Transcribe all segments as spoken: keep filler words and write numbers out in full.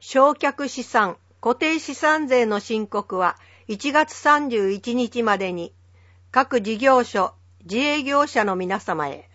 償却資産、固定資産税の申告はいちがつさんじゅういちにちまでに各事業所、自営業者の皆様へ。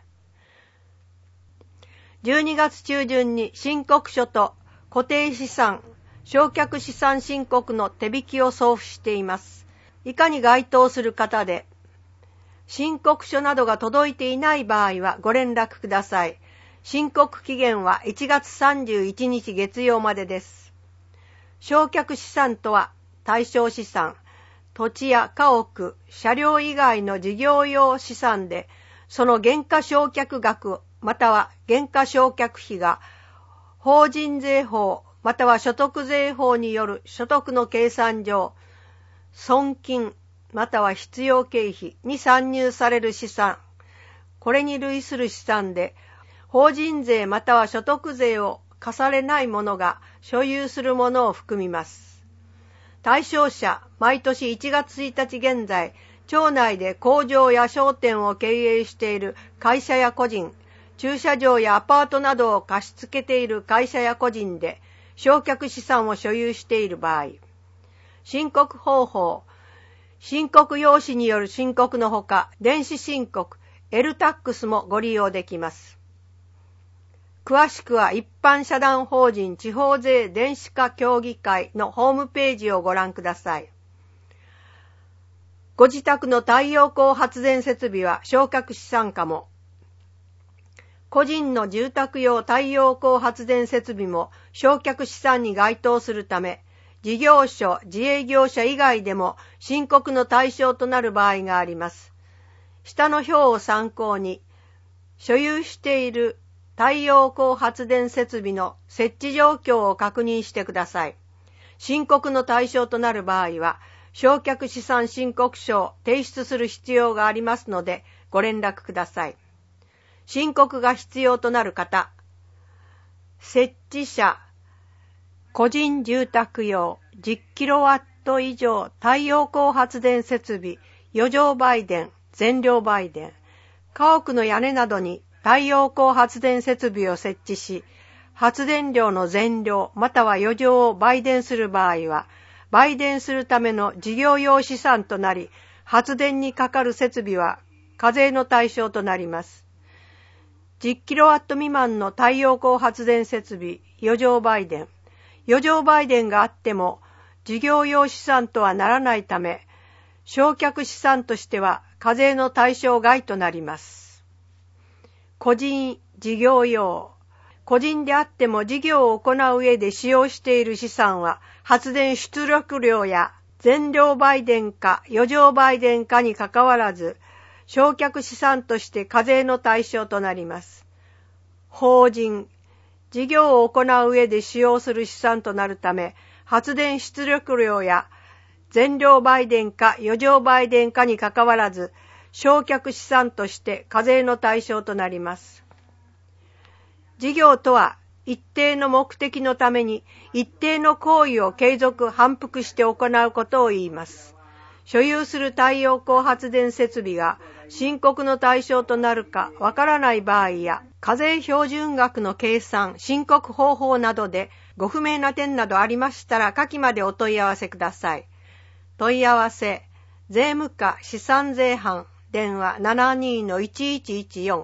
じゅうにがつ中旬に申告書と固定資産、償却資産申告の手引きを送付しています。以下に該当する方で、申告書などが届いていない場合はご連絡ください。申告期限はいちがつさんじゅういちにち月曜までです。償却資産とは、対象資産、土地や家屋、車両以外の事業用資産で、その原価償却額または原価償却費が、法人税法または所得税法による所得の計算上、損金または必要経費に算入される資産、これに類する資産で、法人税または所得税を課されないものが所有するものを含みます。対象者、毎年いちがつついたち現在、町内で工場や商店を経営している会社や個人、駐車場やアパートなどを貸し付けている会社や個人で、償却資産を所有している場合、申告方法、申告用紙による申告のほか、電子申告、エルタックスもご利用できます。詳しくは一般社団法人地方税電子化協議会のホームページをご覧ください。ご自宅の太陽光発電設備は償却資産かも。個人の住宅用太陽光発電設備も償却資産に該当するため、事業所、自営業者以外でも申告の対象となる場合があります。下の表を参考に、所有している太陽光発電設備の設置状況を確認してください。申告の対象となる場合は、償却資産申告書を提出する必要がありますので、ご連絡ください。申告が必要となる方、設置者、個人住宅用じゅっキロワット以上太陽光発電設備、余剰売電、全量売電、家屋の屋根などに太陽光発電設備を設置し、発電量の全量または余剰を売電する場合は、売電するための事業用資産となり、発電にかかる設備は課税の対象となります。じゅっキロワット未満の太陽光発電設備、余剰売電。余剰売電があっても、事業用資産とはならないため、償却資産としては課税の対象外となります。個人、事業用。個人であっても事業を行う上で使用している資産は、発電出力量や全量売電か余剰売電かにかかわらず、償却資産として課税の対象となります。法人、事業を行う上で使用する資産となるため、発電出力量や全量売電か余剰売電かにかかわらず、償却資産として課税の対象となります。事業とは、一定の目的のために一定の行為を継続反復して行うことを言います。所有する太陽光発電設備が申告の対象となるかわからない場合や、課税標準額の計算、申告方法などでご不明な点などありましたら下記までお問い合わせください。問い合わせ、税務課資産税班、電話 ななにーのいちいちいちよん。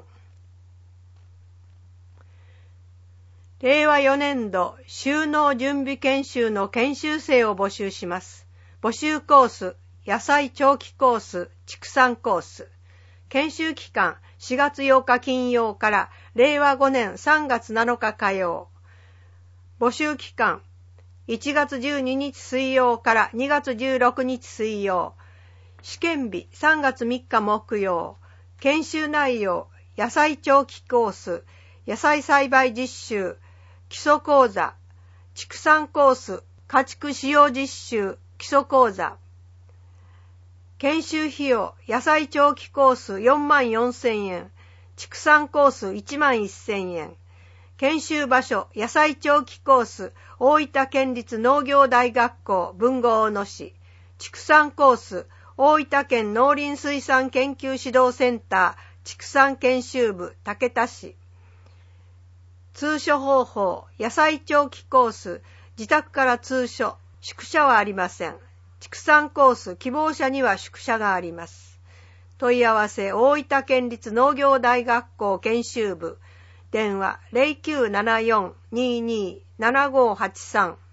れいわよねんど収納準備研修の研修生を募集します。募集コース、野菜長期コース、畜産コース。研修期間しがつようか金曜かられいわごねんさんがつなのか火曜。募集期間いちがつじゅうににち水曜からにがつじゅうろくにち水曜。試験日さんがつみっか木曜。研修内容、野菜長期コース、野菜栽培実習、基礎講座、畜産コース、家畜使用実習、基礎講座。研修費用、野菜長期コースよんまんよんせんえん、畜産コースいちまんせんえん。研修場所、野菜長期コース、大分県立農業大学校豊後大野市。畜産コース、大分県農林水産研究指導センター畜産研修部竹田市。通所方法、野菜長期コース、 自宅から通所、宿舎はありません。畜産コース、希望者には宿舎があります。問い合わせ、大分県立農業大学校研修部、電話 ゼロきゅうななよん にーにー ななごーはちさん